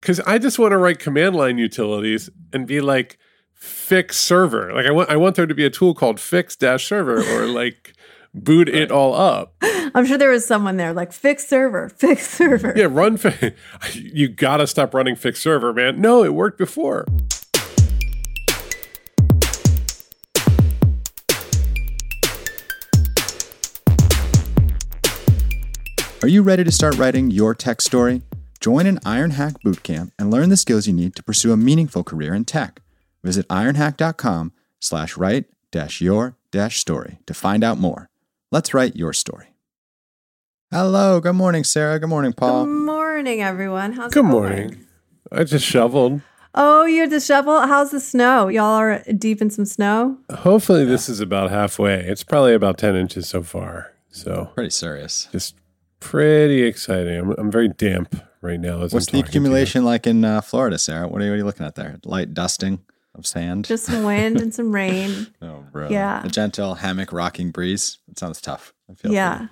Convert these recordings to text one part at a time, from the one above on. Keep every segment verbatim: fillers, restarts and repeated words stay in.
because I just want to write command line utilities and be like, fix server. Like I want, I want there to be a tool called fix dash server or like boot right. it all up. I'm sure there was someone there like fix server, fix server. Yeah, run. Fi- you got to stop running fix server, man. No, it worked before. Are you ready to start writing your tech story? Join an Ironhack bootcamp and learn the skills you need to pursue a meaningful career in tech. Visit ironhack.com slash write dash your dash story to find out more. Let's write your story. Hello. Good morning, Sarah. Good morning, Paul. Good morning, everyone. How's Good it going? morning. I just shoveled. Oh, you had to shovel? How's the snow? Y'all are deep in some snow? Hopefully yeah. This is about halfway. It's probably about ten inches so far. So pretty serious. Just pretty exciting. I'm, I'm very damp right now. As What's I'm the accumulation like in uh, Florida, Sarah? What are, you, what are you looking at there? Light dusting of sand? Just some wind and some rain. Oh, bro. Yeah. A gentle hammock rocking breeze. It sounds tough. I feel yeah.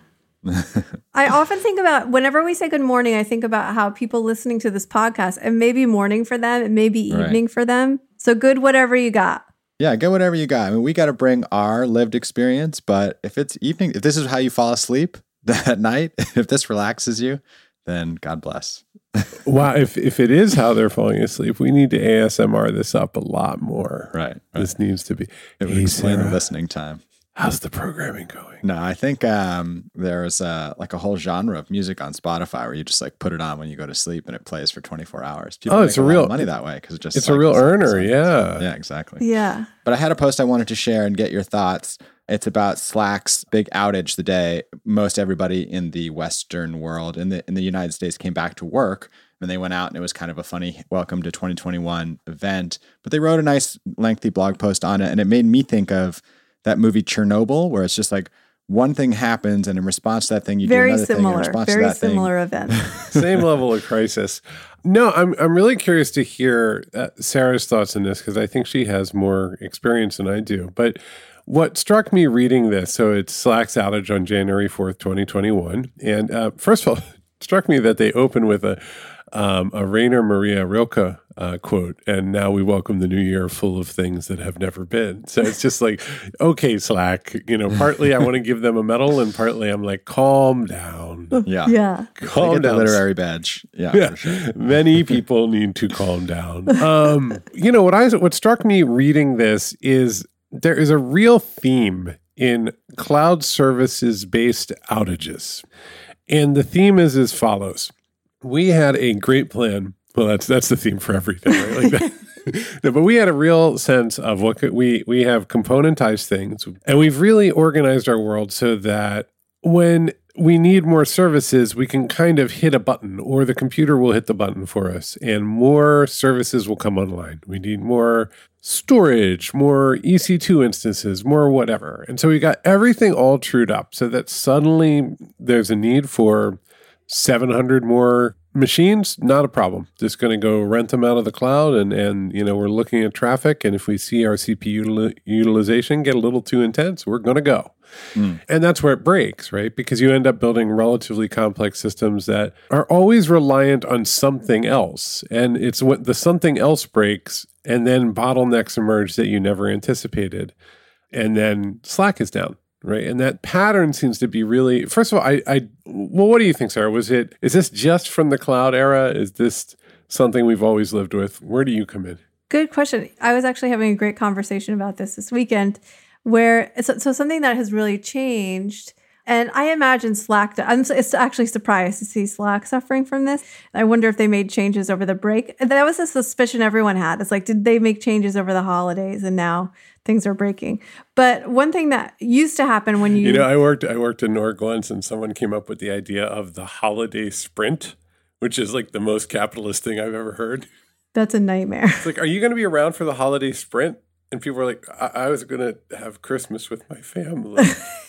I often think about, whenever we say good morning, I think about how people listening to this podcast, it may be morning for them, it may be evening right. for them. So good whatever you got. Yeah, get whatever you got. I mean, we got to bring our lived experience, but if it's evening, if this is how you fall asleep at night, if this relaxes you, then God bless. Wow, if if it is how they're falling asleep, we need to A S M R this up a lot more. Right. right. This needs to be. It would hey, explain Sarah, the listening time. How's the programming going? No, I think um, there's uh, like a whole genre of music on Spotify where you just like put it on when you go to sleep and it plays for twenty-four hours. People oh, make it's a, a real lot of money that way because it just it's a real earner. Yeah, yeah, exactly. Yeah. But I had a post I wanted to share and get your thoughts. It's about Slack's big outage the day most everybody in the Western world, in the in the United States, came back to work. And they went out and it was kind of a funny welcome to twenty twenty-one event. But they wrote a nice lengthy blog post on it. And it made me think of that movie Chernobyl, where it's just like one thing happens and in response to that thing, you very do another similar, thing in response very to that similar thing. event. Same level of crisis. No, I'm I'm really curious to hear uh, Sarah's thoughts on this because I think she has more experience than I do. But what struck me reading this, so it's Slack's outage on January fourth, twenty twenty-one. And uh, first of all, it struck me that they open with a um, a Rainer Maria Rilke uh, quote, and now we welcome the new year full of things that have never been. So it's just like, okay, Slack, you know, partly I want to give them a medal and partly I'm like, calm down. Yeah. Yeah. Calm they get down. The literary badge. Yeah. yeah. For sure. Many people need to calm down. Um, you know, what I what struck me reading this is there is a real theme in cloud services based outages. And the theme is as follows. We had a great plan. Well, that's that's the theme for everything, right? Like that. No, but we had a real sense of what could, we we have componentized things, and we've really organized our world so that when we need more services, we can kind of hit a button, or the computer will hit the button for us, and more services will come online. We need more storage, more E C two instances, more whatever. And so we got everything all trued up so that suddenly there's a need for seven hundred more machines. Not a problem. Just going to go rent them out of the cloud. And, and, you know, we're looking at traffic. And if we see our C P U util- utilization get a little too intense, we're going to go. Mm. And that's where it breaks, right? Because you end up building relatively complex systems that are always reliant on something else. And it's when the something else breaks and then bottlenecks emerge that you never anticipated. And then Slack is down. Right. And that pattern seems to be really, first of all, I, I, well, what do you think, Sarah? Was it, is this just from the cloud era? Is this something we've always lived with? Where do you come in? Good question. I was actually having a great conversation about this this weekend where, so, so something that has really changed. And I imagine Slack, I'm it's actually surprised to see Slack suffering from this. I wonder if they made changes over the break. That was a suspicion everyone had. It's like, did they make changes over the holidays and now things are breaking? But one thing that used to happen when you... You know, I worked I worked in Norg once and someone came up with the idea of the holiday sprint, which is like the most capitalist thing I've ever heard. That's a nightmare. It's like, are you going to be around for the holiday sprint? And people were like, I, I was going to have Christmas with my family.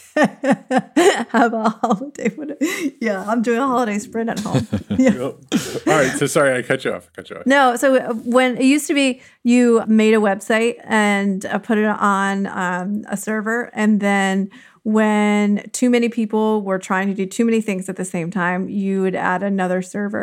Have a holiday. Yeah, I'm doing a holiday sprint at home. Yeah. All right. So sorry, I cut you off. I cut you off. No. So when it used to be, you made a website and uh, put it on um, a server, and then when too many people were trying to do too many things at the same time, you would add another server.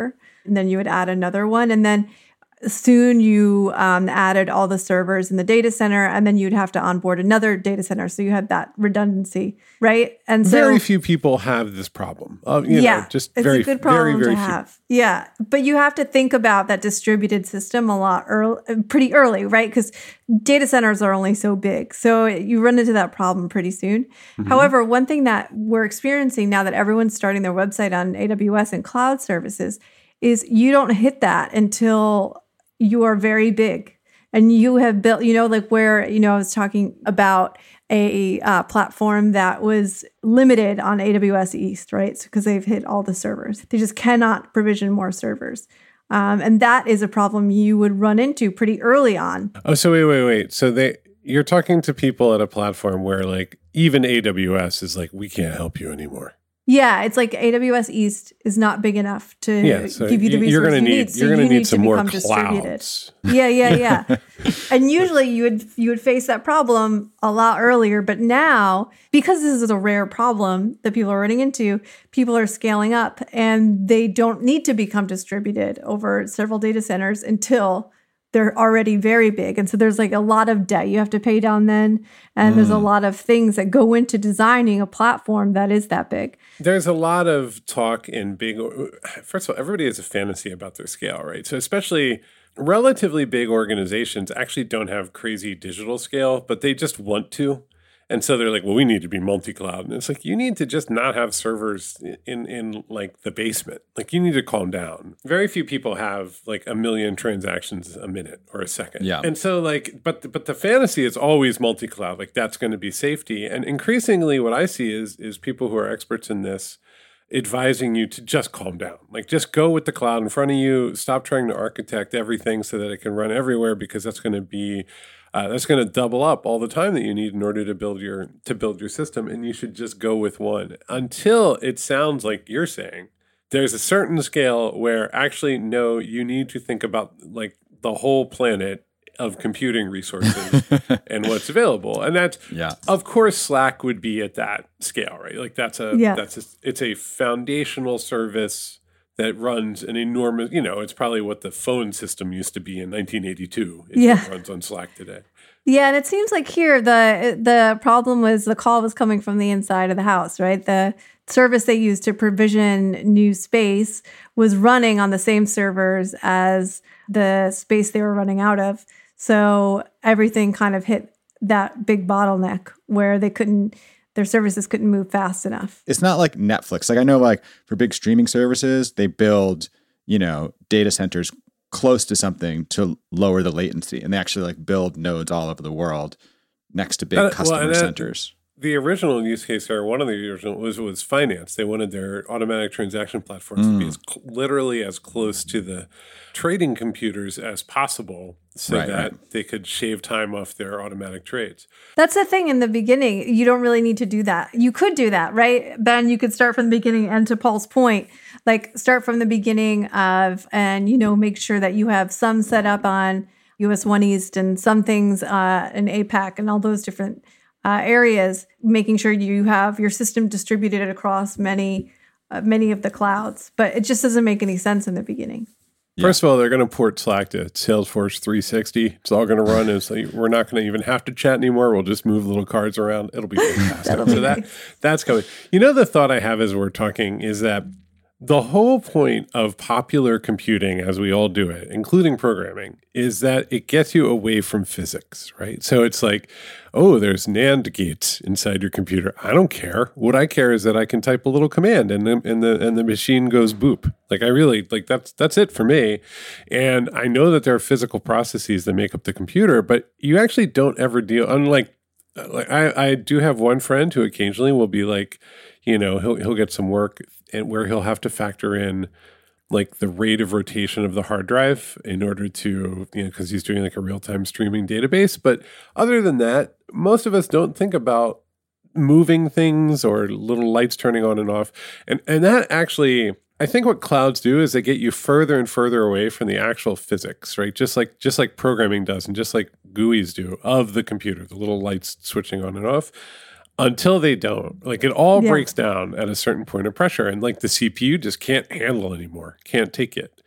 and then you would add another one. And then soon you um, added all the servers in the data center, and then you'd have to onboard another data center. So you had that redundancy, right? And so very few people have this problem. Uh, you yeah, know, just it's very, a good problem very, very to few. have. Yeah, but you have to think about that distributed system a lot early, pretty early, right? Because data centers are only so big, so you run into that problem pretty soon. Mm-hmm. However, one thing that we're experiencing now that everyone's starting their website on A W S and cloud services is you don't hit that until you are very big and you have built, you know, like where, you know, I was talking about a uh, platform that was limited on A W S East, right? Because so, they've hit all the servers. They just cannot provision more servers. Um, and that is a problem you would run into pretty early on. Oh, so wait, wait, wait. So they, you're talking to people at a platform where like even A W S is like, we can't help you anymore. Yeah, it's like A W S East is not big enough to yeah, so give you the resources you're gonna you need. need. So you're going you to need need some to more become distributed. clouds. Yeah, yeah, yeah. And usually you would you would face that problem a lot earlier, but now because this is a rare problem that people are running into, people are scaling up and they don't need to become distributed over several data centers until they're already very big. And so there's like a lot of debt you have to pay down then. And mm. there's a lot of things that go into designing a platform that is that big. There's a lot of talk in big, first of all, everybody has a fantasy about their scale, right? So especially relatively big organizations actually don't have crazy digital scale, but they just want to. And so they're like, well, we need to be multi-cloud. And it's like, you need to just not have servers in, in like the basement. Like you need to calm down. Very few people have like a million transactions a minute or a second. Yeah. And so like, but, the, but the fantasy is always multi-cloud. Like that's going to be safety. And increasingly what I see is, is people who are experts in this advising you to just calm down. Like just go with the cloud in front of you. Stop trying to architect everything so that it can run everywhere, because that's going to be Uh, that's going to double up all the time that you need in order to build your to build your system, and you should just go with one until it sounds like you're saying there's a certain scale where actually no, you need to think about like the whole planet of computing resources and what's available, and that's yeah. Of course, Slack would be at that scale, right? Like that's a yeah. that's a, it's a foundational service that runs an enormous, you know, it's probably what the phone system used to be in nineteen eighty-two. It yeah. runs on Slack today. Yeah, and it seems like here the the problem was the call was coming from the inside of the house, right? The service they used to provision new space was running on the same servers as the space they were running out of. So everything kind of hit that big bottleneck where they couldn't their services couldn't move fast enough. It's not like Netflix. Like I know like for big streaming services, they build, you know, data centers close to something to lower the latency. And they actually like build nodes all over the world next to big uh, customer well, that, centers. The original use case, or one of the original, was, was finance. They wanted their automatic transaction platforms Mm. to be as cl- literally as close to the trading computers as possible so Right, that right. they could shave time off their automatic trades. That's the thing in the beginning. You don't really need to do that. You could do that, right? Ben, you could start from the beginning, and to Paul's point, like start from the beginning of, and, you know, make sure that you have some set up on U S one East and some things uh, in APAC and all those different uh, areas, making sure you have your system distributed across many, uh, many of the clouds. But it just doesn't make any sense in the beginning. First of all, they're going to port Slack to Salesforce three sixty. It's all going to run. It's like, we're not going to even have to chat anymore. We'll just move little cards around. It'll be fantastic. That'll be So that nice. that's coming. You know, the thought I have as we're talking is that the whole point of popular computing, as we all do it, including programming, is that it gets you away from physics, right? So it's like, oh, there's NAND gates inside your computer. I don't care. What I care is that I can type a little command and the and the and the machine goes boop. Like I really like that's that's it for me. And I know that there are physical processes that make up the computer, but you actually don't ever deal. Unlike, like I I do have one friend who occasionally will be like, you know, he'll he'll get some work and where he'll have to factor in like the rate of rotation of the hard drive in order to, you know, because he's doing like a real-time streaming database. But other than that, most of us don't think about moving things or little lights turning on and off. And and that actually, I think what clouds do is they get you further and further away from the actual physics, right? Just like just like programming does and just like G U Is do of the computer, the little lights switching on and off. Until they don't, like it all Yeah. breaks down at a certain point of pressure, and like the C P U just can't handle anymore, can't take it.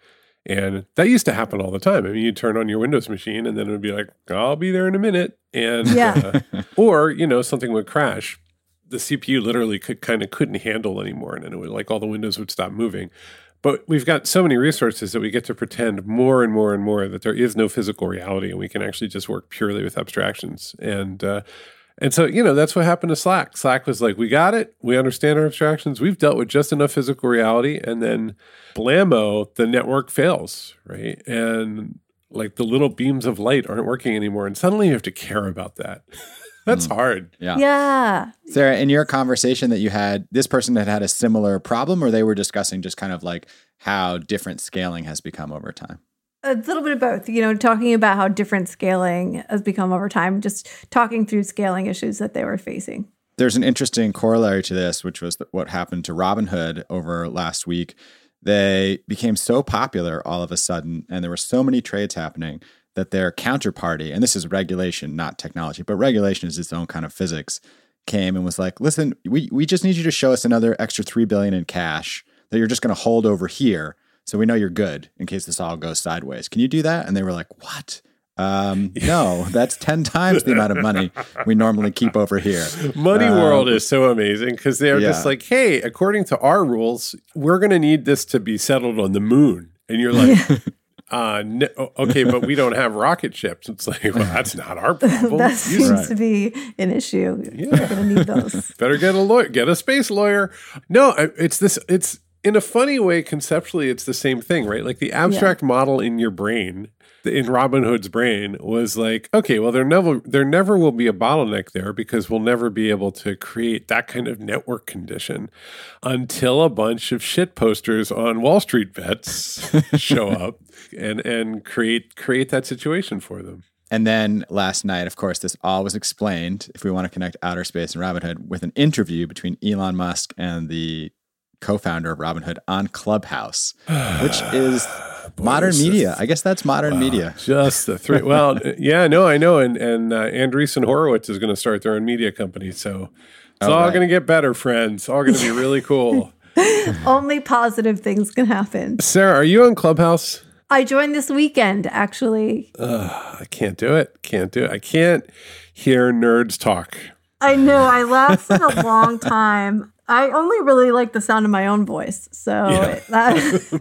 And that used to happen all the time. I mean, you'd turn on your Windows machine and then it would be like, I'll be there in a minute. And, Yeah. uh, or, you know, something would crash. The C P U literally could kind of couldn't handle anymore. And then it would like all the windows would stop moving. But we've got so many resources that we get to pretend more and more and more that there is no physical reality and we can actually just work purely with abstractions. And, uh, And so, you know, that's what happened to Slack. Slack was like, we got it. We understand our abstractions. We've dealt with just enough physical reality. And then blammo, the network fails, right? And like the little beams of light aren't working anymore. And suddenly you have to care about that. That's mm. hard. Yeah. Yeah. Sarah, in your conversation that you had, this person had had a similar problem, or they were discussing just kind of like how different scaling has become over time? A little bit of both, you know, talking about how different scaling has become over time, just talking through scaling issues that they were facing. There's an interesting corollary to this, which was what happened to Robinhood over last week. They became so popular all of a sudden, and there were so many trades happening that their counterparty, and this is regulation, not technology, but regulation is its own kind of physics, came and was like, listen, we, we just need you to show us another extra three billion dollars in cash that you're just going to hold over here. So we know you're good in case this all goes sideways. Can you do that? And they were like, what? Um, no, that's ten times the amount of money we normally keep over here. Money um, World is so amazing because they're yeah. just like, hey, according to our rules, we're going to need this to be settled on the moon. And you're like, uh, no, okay, but we don't have rocket ships. It's like, well, that's not our problem. That seems right. to be an issue. Yeah. We're going to need those. Better get a lawyer, get a space lawyer. No, it's this, it's, in a funny way, conceptually, it's the same thing, right? Like the abstract yeah. model in your brain, in Robinhood's brain, was like, okay, well, there never, there never will be a bottleneck there because we'll never be able to create that kind of network condition until a bunch of shit posters on Wall Street bets show up and and create create that situation for them. And then last night, of course, this all was explained, if we want to connect outer space and Robinhood, with an interview between Elon Musk and the co-founder of Robinhood on Clubhouse, which is Boy, modern media. I guess that's modern wow, media. Just the three. Well, yeah, no, I know. And and uh, Andreessen Horowitz is going to start their own media company. So it's oh, all right. going to get better, friends. All going to be really cool. Only positive things can happen. Sarah, are you on Clubhouse? I joined this weekend, actually. Uh, I can't do it. Can't do it. I can't hear nerds talk. I know. I lasted a long time. I only really like the sound of my own voice. So yeah. that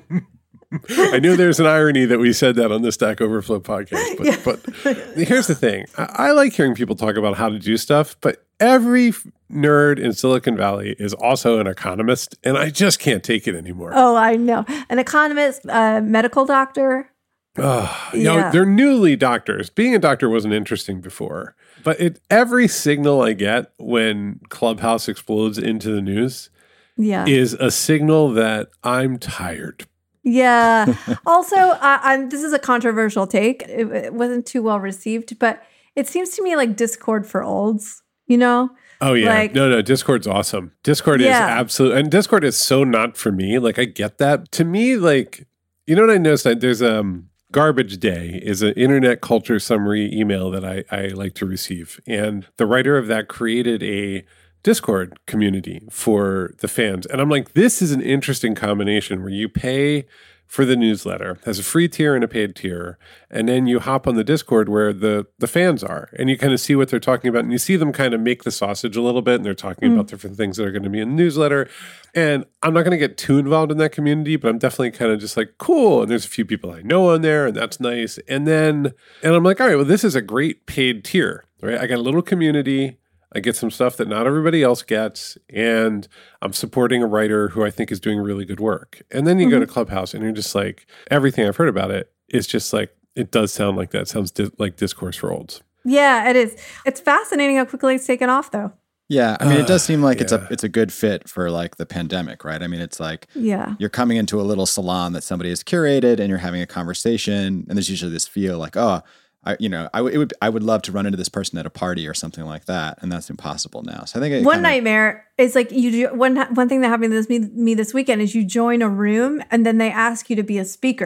I knew there's an irony that we said that on the Stack Overflow podcast. But, yeah. but here's the thing. I, I like hearing people talk about how to do stuff, but every nerd in Silicon Valley is also an economist, and I just can't take it anymore. Oh, I know. An economist, a medical doctor. Oh, you yeah. know, they're newly doctors. Being a doctor wasn't interesting before. But it, every signal I get when Clubhouse explodes into the news yeah. is a signal that I'm tired. Yeah. Also, uh, I'm, this is a controversial take. It, it wasn't too well received, but it seems to me like Discord for olds, you know? Oh, yeah. Like, no, no. Discord's awesome. Discord yeah. is absolute. And Discord is so not for me. Like, I get that. To me, like, you know what I noticed? There's um. Garbage Day is an internet culture summary email that I, I like to receive. And the writer of that created a Discord community for the fans. And I'm like, this is an interesting combination where you pay for the newsletter, has a free tier and a paid tier, and then you hop on the Discord where the, the fans are, and you kind of see what they're talking about, and you see them kind of make the sausage a little bit, and they're talking mm. about different things that are going to be in the newsletter. And I'm not going to get too involved in that community, but I'm definitely kind of just like, cool, and there's a few people I know on there, and that's nice. And then, and I'm like, all right, well, this is a great paid tier, right? I got a little community, I get some stuff that not everybody else gets, and I'm supporting a writer who I think is doing really good work. And then you mm-hmm. go to Clubhouse, and you're just like, everything I've heard about it is just like, it does sound like that. It sounds di- like discourse for olds. Yeah, it is. It's fascinating how quickly it's taken off, though. Yeah, I mean, it does seem like yeah. it's a it's a good fit for like the pandemic, right? I mean, it's like yeah. you're coming into a little salon that somebody has curated, and you're having a conversation, and there's usually this feel like, oh, I, you know, I, it would, I would love to run into this person at a party or something like that, and that's impossible now. So I think it one kinda, nightmare is like you do, one one thing that happened to this, me, me this weekend is you join a room and then they ask you to be a speaker.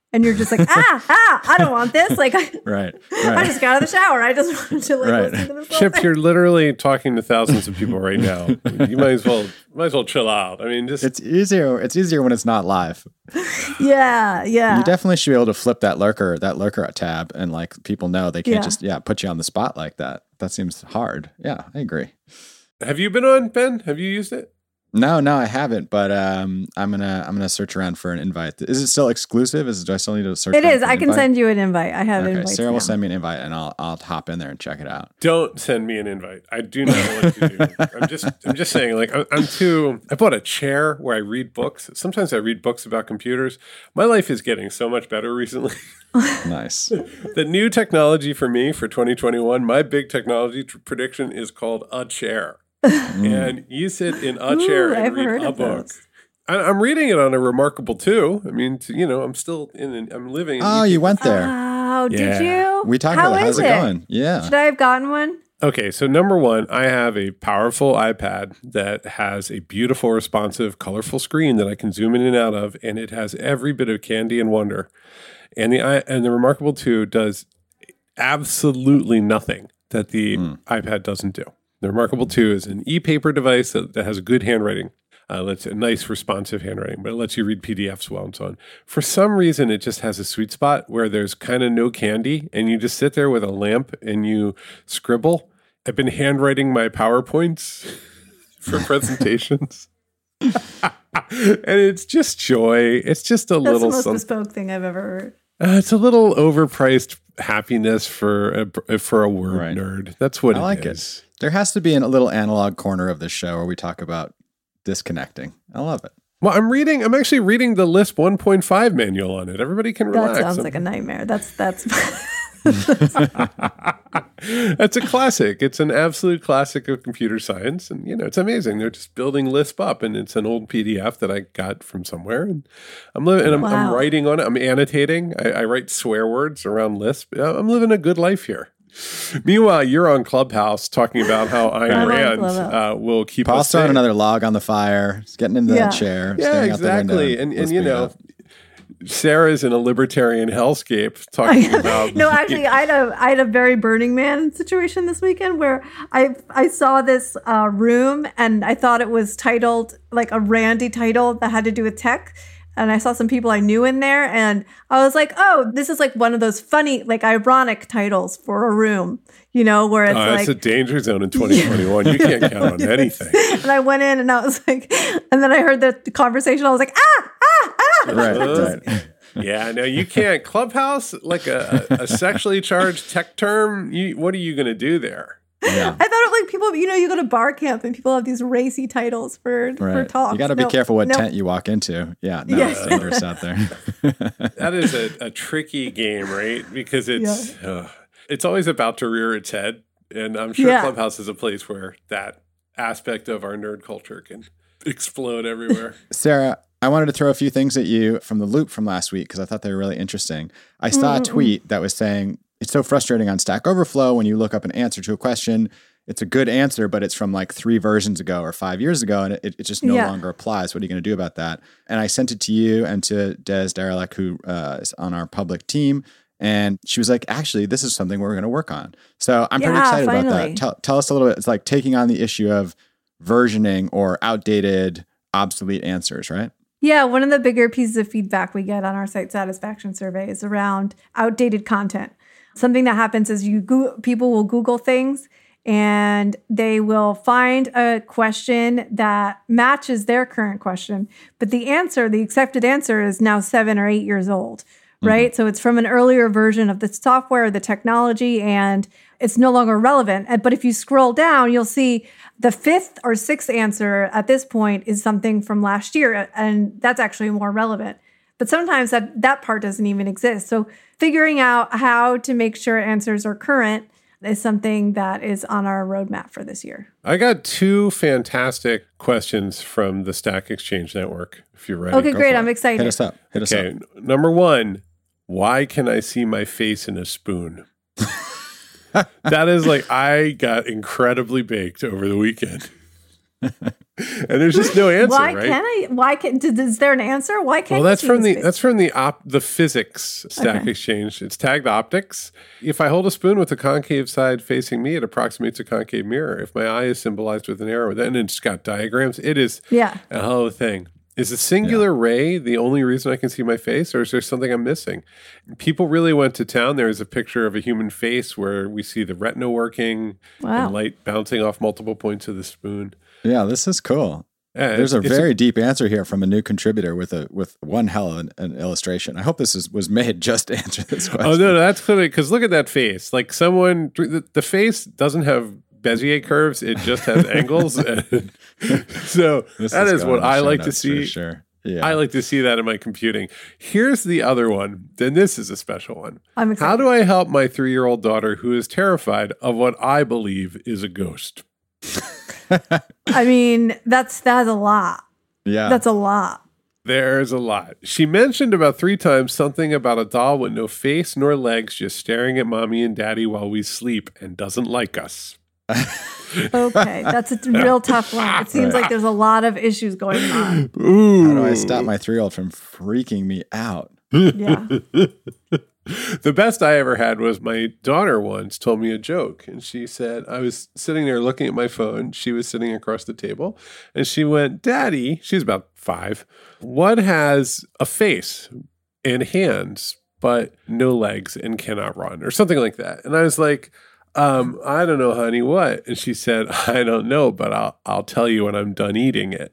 and you're just like, ah, ah, I don't want this. Like, I, Right. I Right. just got out of the shower. I just wanted to like Right. listen to this. whole Chips, thing. you're literally talking to thousands of people right now. You might as well might as well chill out. I mean, just It's easier. It's easier when it's not live. Yeah, yeah. You definitely should be able to flip that lurker, that lurker tab, and like people know they can't Yeah. just yeah put you on the spot like that. That seems hard. Yeah, I agree. have you been on, Ben? Have you used it? No, no, I haven't. But um, I'm gonna I'm gonna search around for an invite. Is it still exclusive? Is do I still need to search? It around is. for an I can invite? send you an invite. I have Okay, invites Sarah will now. send me an invite, and I'll I'll hop in there and check it out. Don't send me an invite. I do not know what to do. I'm just I'm just saying, like I'm, I'm too. I bought a chair where I read books. Sometimes I read books about computers. My life is getting so much better recently. Nice. The new technology for me for twenty twenty-one, my big technology t- prediction is called a chair. And you sit in a Ooh, chair and I've read heard a of book. those. I, I'm reading it on a Remarkable too. I mean, t- you know, I'm still in. An, I'm living. in Oh, you went there. Oh, did Yeah. you? We talked How about it. How's is it going? Yeah. Should I have gotten one? Okay, so number one, I have a powerful iPad that has a beautiful, responsive, colorful screen that I can zoom in and out of, and it has every bit of candy and wonder. And the i- and the Remarkable two does absolutely nothing that the iPad doesn't do. The Remarkable two is an e-paper device that, that has good handwriting. Uh, lets a nice responsive handwriting, but it lets you read P D Fs well and so on. For some reason, it just has a sweet spot where there's kind of no candy, and you just sit there with a lamp and you scribble. I've been handwriting my PowerPoints for presentations. And it's just joy. It's just a That's little the most some- bespoke thing I've ever heard. uh, it's a little overpriced happiness for a, for a word Right. nerd. That's what I it like is. it. There has to be an, a little analog corner of this show where we talk about disconnecting. I love it. Well, I'm reading. I'm actually reading the Lisp one point five manual on it. Everybody can relax. That sounds like a nightmare. That's that's It's a classic. It's an absolute classic of computer science, and you know it's amazing. They're just building Lisp up, and it's an old P D F that I got from somewhere, and I'm living. And I'm, I'm Wow. writing on it. I'm annotating. I, I write swear words around Lisp. Uh, I'm living a good life here. Meanwhile, you're on Clubhouse talking about how Ayn I'm on Rand Clubhouse. uh, will keep Paul's us throwing safe. another log on the fire. He's getting into Yeah. that chair. Yeah, staring out the window, exactly. And and you listening know, up. Sarah's in a libertarian hellscape talking about no, actually, I had a I had a very Burning Man situation this weekend where I I saw this uh, room and I thought it was titled like a Randy title that had to do with tech. And I saw some people I knew in there, and I was like, "Oh, this is like one of those funny, like ironic titles for a room, you know, where it's Uh, like." it's a danger zone in twenty twenty-one. You can't count on anything. And I went in, and I was like, and then I heard the, the conversation. I was like, "Ah, ah, ah!" Right, Uh, right. Yeah, no, you can't. Clubhouse, like a, a, a sexually charged tech term. You, what are you going to do there? Yeah. I thought of like people, you know, you go to bar camp and people have these racy titles for for Right. talks. You got to be No, careful what no. tent you walk into. Yeah. No, Yes. it's dangerous out there. That is a, a tricky game, right? Because it's uh, it's always about to rear its head, and I'm sure Yeah. Clubhouse is a place where that aspect of our nerd culture can explode everywhere. Sarah, I wanted to throw a few things at you from the loop from last week because I thought they were really interesting. I saw a tweet that was saying it's so frustrating on Stack Overflow when you look up an answer to a question. It's a good answer, but it's from like three versions ago or five years ago, and it, it just no Yeah. longer applies. What are you going to do about that? And I sent it to you and to Des Daralek, who uh, is on our public team. And she was like, actually, this is something we're going to work on. So I'm pretty Yeah, excited about finally. that. Tell, tell us a little bit. It's like taking on the issue of versioning or outdated, obsolete answers, right? Yeah, one of the bigger pieces of feedback we get on our site satisfaction survey is around outdated content. Something that happens is you go- people will Google things and they will find a question that matches their current question, but the answer, the accepted answer, is now seven or eight years old, right? So it's from an earlier version of the software, the technology, and it's no longer relevant. And- But if you scroll down, you'll see the fifth or sixth answer at this point is something from last year, and that's actually more relevant. But sometimes that, that part doesn't even exist. So figuring out how to make sure answers are current is something that is on our roadmap for this year. I got two fantastic questions from the Stack Exchange Network. If you're ready. Okay, Go great. for I'm it. excited. Hit us up. Hit us Okay, up. number one, why can I see my face in a spoon? That is like, I got incredibly baked over the weekend. And there's just no answer, why right? can't I? Why can? Is there an answer? Why can't? Well, that's you see from his the face? that's from the op the physics Stack Okay. Exchange. It's tagged optics. If I hold a spoon with the concave side facing me, it approximates a concave mirror. If my eye is symbolized with an arrow, then it's got diagrams. It is Yeah. a hell of a thing. Is a singular ray the only reason I can see my face, or is there something I'm missing? People really went to town. There is a picture of a human face where we see the retina working Wow. and light bouncing off multiple points of the spoon. Yeah, this is cool. Yeah, There's a it's- it's very deep answer here from a new contributor with a with one hell of an, an illustration. I hope this is, was made just to answer this question. Oh no, no, that's clearly because look at that face. Like someone, the, the face doesn't have Bezier curves; it just has angles. And so This that is going what in the I show like to notes for see. Sure. Yeah. I like to see that in my computing. Here's the other one. Then this is a special one. I'm excited. How do I help my three-year-old daughter who is terrified of what I believe is a ghost? I mean, that's that's a lot. yeah. That's a lot. There's a lot. She mentioned about three times something about a doll with no face nor legs, just staring at mommy and daddy while we sleep and doesn't like us. Okay, that's a real tough one. It seems like there's a lot of issues going on. Ooh. How do I stop my three year old from freaking me out? Yeah. The best I ever had was my daughter once told me a joke. And she said, I was sitting there looking at my phone. She was sitting across the table. And she went, Daddy, she's about five, what has a face and hands, but no legs and cannot run, or something like that. And I was like, um, I don't know, honey, what? And she said, I don't know, but I'll I'll tell you when I'm done eating it.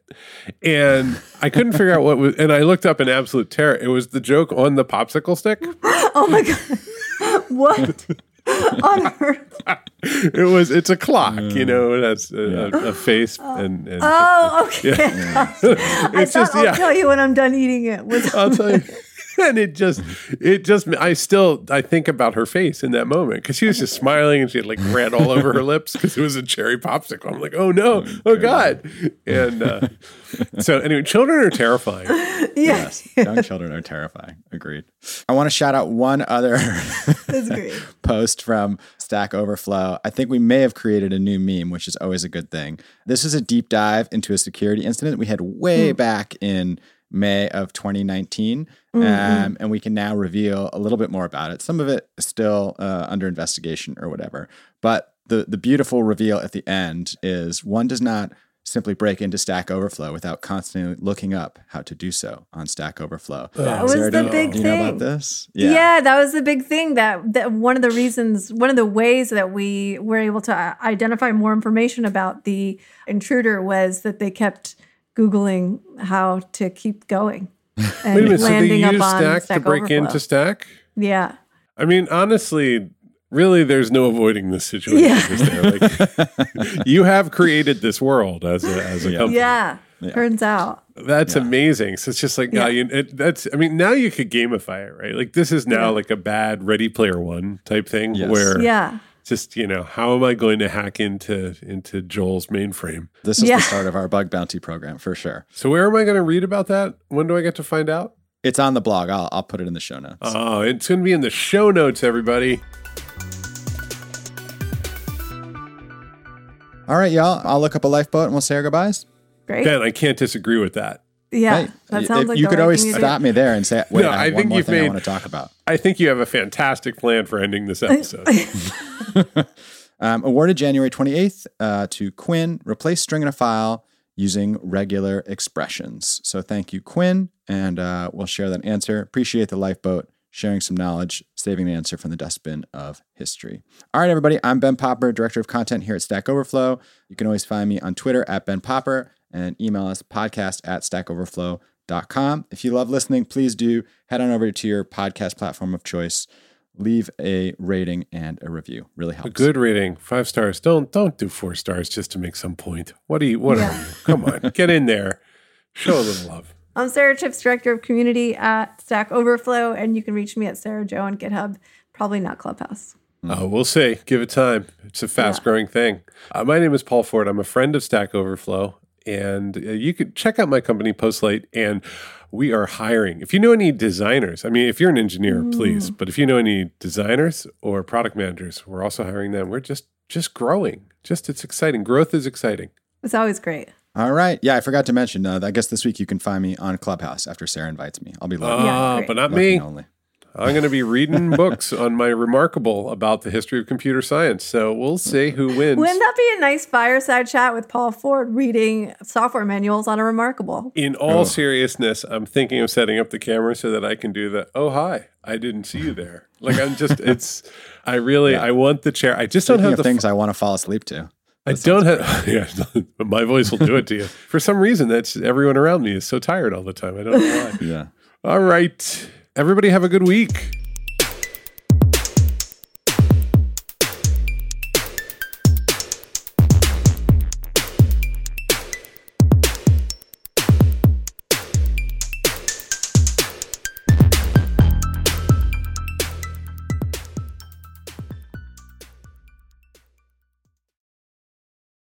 And I couldn't figure out what was, and I looked up in absolute terror. It was the joke on the popsicle stick. Oh my god. What on earth? It was, it's a clock, you know, it has a, a, a face and, and Oh, okay. I It's thought just- I'll yeah. tell you when I'm done eating it. Was I'll tell you. And it just, it just, I still, I think about her face in that moment because she was just smiling and she had like red all over her lips because it was a cherry popsicle. I'm like, oh no, oh God. And uh, so anyway, children are terrifying. yeah, Yes. Young children are terrifying. Agreed. I want to shout out one other that's great. post from Stack Overflow. I think we may have created a new meme, which is always a good thing. This is a deep dive into a security incident we had way back in May of twenty nineteen. Um, and we can now reveal a little bit more about it. Some of it is still uh, under investigation or whatever. But the, the beautiful reveal at the end is one does not simply break into Stack Overflow without constantly looking up how to do so on Stack Overflow. That was Sarah, the do, big do you know about thing. this? Yeah. that was the big thing. That that one of the reasons, one of the ways that we were able to uh, identify more information about the intruder was that they kept Googling how to keep going and Wait a minute, so they landing up use on Stack, Stack to break Overflow. into Stack? Yeah. I mean, honestly, really, there's no avoiding this situation. Yeah. is there? Like, you have created this world as a, as a Yeah. company. Yeah. Yeah. Turns out. That's amazing. So it's just like, Yeah. God, you, it, that's, I mean, now you could gamify it, right? Like this is now Yeah. like a bad Ready Player One type thing Yes. where Yeah. just, you know, how am I going to hack into, into Joel's mainframe? This is Yeah. the start of our bug bounty program for sure. So where am I going to read about that? When do I get to find out? It's on the blog. I'll, I'll put it in the show notes. Oh, it's going to be in the show notes, everybody. All right, y'all. I'll look up a lifeboat and we'll say our goodbyes. Great. Ben, I can't disagree with that. Yeah. Hey, that y- sounds if like you the could right always thing to do. stop me there and say, "Wait, No, I I have think one more you've thing I made- want to talk about." I think you have a fantastic plan for ending this episode. Um, awarded January twenty-eighth uh, to Quinn. Replace string in a file using regular expressions. So thank you, Quinn, and uh, we'll share that answer. Appreciate the lifeboat, sharing some knowledge, saving the answer from the dustbin of history. All right, everybody. I'm Ben Popper, Director of Content here at Stack Overflow. You can always find me on Twitter at Ben Popper and email us podcast at stack overflow dot com. If you love listening, please do head on over to your podcast platform of choice. Leave a rating and a review. Really helps. A good rating, five stars. Don't don't do four stars just to make some point. What are you? What Yeah. are you? Come on, get in there. Show a little love. I'm Sarah Chips, Director of Community at Stack Overflow, and you can reach me at Sarah Joe on GitHub. Probably not Clubhouse. Uh, we'll see. Give it time. It's a fast growing thing. Uh, my name is Paul Ford. I'm a friend of Stack Overflow. And uh, you could check out my company, Postlight, and we are hiring. If you know any designers, I mean, if you're an engineer, please. But if you know any designers or product managers, we're also hiring them. We're just just growing. Just it's exciting. Growth is exciting. It's always great. All right. Yeah, I forgot to mention, uh, I guess this week you can find me on Clubhouse after Sarah invites me. I'll be looking. Uh, Yeah, but not looking me. only. I'm going to be reading books on my Remarkable about the history of computer science. So we'll see who wins. Wouldn't that be a nice fireside chat with Paul Ford reading software manuals on a Remarkable? In all Oh. seriousness, I'm thinking of setting up the camera so that I can do the, oh, hi, I didn't see you there. Like I'm just, it's, I really, Yeah. I want the chair. I just don't Speaking have of the things I want to fall asleep to. I don't have, yeah, my voice will do it to you. For some reason, that's everyone around me is so tired all the time. I don't know why. Yeah. All right. Everybody have a good week.